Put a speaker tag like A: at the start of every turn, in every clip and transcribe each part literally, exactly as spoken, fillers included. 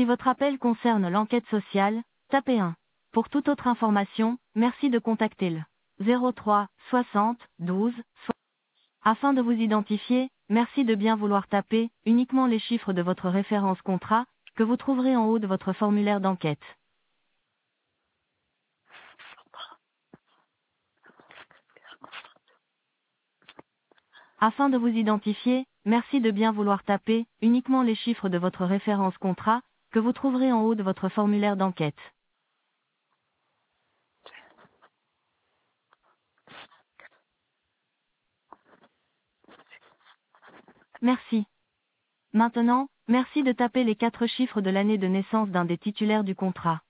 A: Si votre appel concerne l'enquête sociale, tapez un. Pour toute autre information, merci de contacter le zéro trois soixante douze. Afin de vous identifier, merci de bien vouloir taper uniquement les chiffres de votre référence contrat, que vous trouverez en haut de votre formulaire d'enquête. Afin de vous identifier, merci de bien vouloir taper uniquement les chiffres de votre référence contrat, que vous trouverez en haut de votre formulaire d'enquête. Merci. Maintenant, merci de taper les quatre chiffres de l'année de naissance d'un des titulaires du contrat.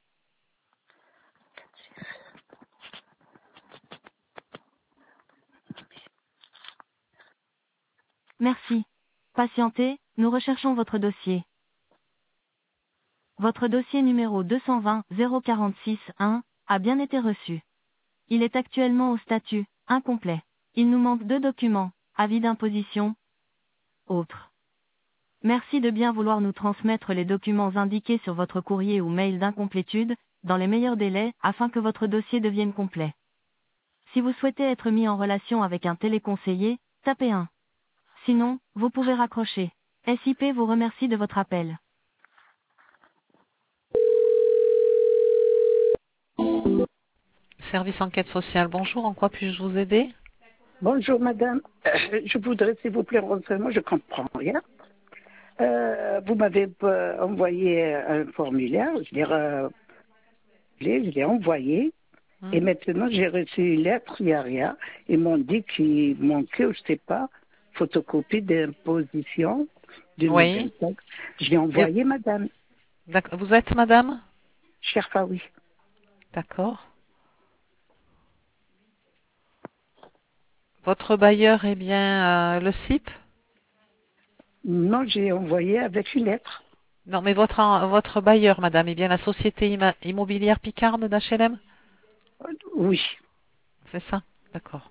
A: Merci. Patientez, nous recherchons votre dossier. Votre dossier numéro deux cent vingt zéro quarante-six un a bien été reçu. Il est actuellement au statut incomplet. Il nous manque deux documents, avis d'imposition, autres. Merci de bien vouloir nous transmettre les documents indiqués sur votre courrier ou mail d'incomplétude, dans les meilleurs délais, afin que votre dossier devienne complet. Si vous souhaitez être mis en relation avec un téléconseiller, tapez un. Sinon, vous pouvez raccrocher. S I P vous remercie de votre appel.
B: Service enquête sociale, bonjour, en quoi puis-je vous aider?
C: Bonjour madame, Euh, je voudrais s'il vous plaît renseignement, je comprends rien. Euh, vous m'avez euh, envoyé un formulaire, je l'ai re- je l'ai envoyé et
B: Hmm.
C: maintenant j'ai reçu une lettre, il n'y a rien. Ils m'ont dit qu'il manquait, ou je ne sais pas, photocopie d'imposition
B: Oui.
C: deux mille vingt-cinq. Je l'ai
B: Et-
C: envoyé madame,
B: D'accord. Vous êtes madame?
C: Cherfaoui.
B: D'accord. Votre bailleur est bien euh, le S I P?
C: Non, j'ai envoyé avec une lettre.
B: Non, mais votre, en- votre bailleur, madame, est bien la société imma- immobilière Picarde d'H L M?
C: Euh, Oui,
B: C'est ça? D'accord.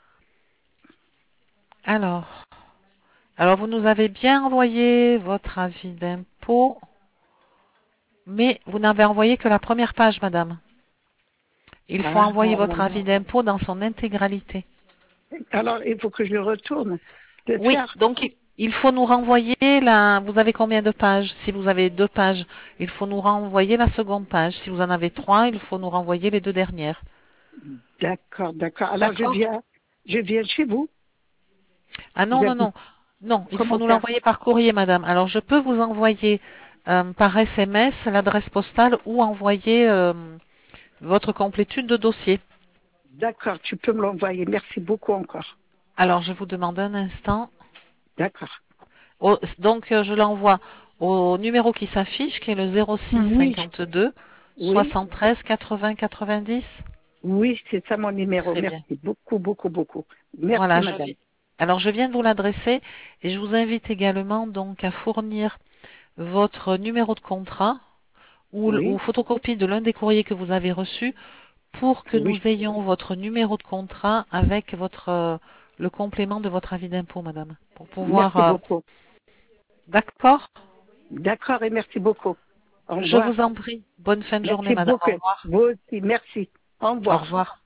B: Alors, alors vous nous avez bien envoyé votre avis d'impôt, mais vous n'avez envoyé que la première page, madame. Il faut
C: ah,
B: envoyer votre avis d'impôt dans son intégralité.
C: alors il faut que je retourne le
B: Oui,
C: faire.
B: donc il il faut nous renvoyer la... Vous avez combien de pages? Si vous avez deux pages, il faut nous renvoyer la seconde page. Si vous en avez trois, il faut nous renvoyer les deux dernières.
C: D'accord, d'accord. Alors je
B: D'accord.
C: viens, je viens chez vous.
B: Ah non,
C: Vous
B: non,
C: êtes-
B: non. Non, il faut
C: Comment
B: nous
C: faire?
B: l'envoyer par courrier, madame. Alors, je peux vous envoyer euh, par S M S l'adresse postale ou envoyer euh, votre complétude de dossier.
C: D'accord, tu peux me l'envoyer. Merci beaucoup encore.
B: Alors, je vous demande un instant.
C: D'accord.
B: Au- donc, euh, je l'envoie au numéro qui s'affiche, qui est le zéro six
C: Oui,
B: cinquante-deux
C: oui,
B: soixante-treize quatre-vingts quatre-vingt-dix.
C: oui, c'est ça mon numéro.
B: Très bien.
C: Merci beaucoup, beaucoup, beaucoup. Merci,
B: Voilà, je
C: madame.
B: vi- alors je viens de vous l'adresser et je vous invite également donc à fournir votre numéro de contrat ou, l- ou
C: Oui,
B: photocopie de l'un des courriers que vous avez reçus pour que nous
C: oui.
B: ayons votre numéro de contrat avec votre euh, le complément de votre avis d'impôt, madame, pour pouvoir.
C: Merci
B: euh,
C: beaucoup.
B: D'accord.
C: D'accord et merci beaucoup. Au
B: Je
C: revoir.
B: vous en prie. Bonne fin de journée,
C: Merci
B: madame. Au
C: beaucoup.
B: revoir.
C: Vous aussi, merci. Au
B: Au
C: revoir.
B: revoir.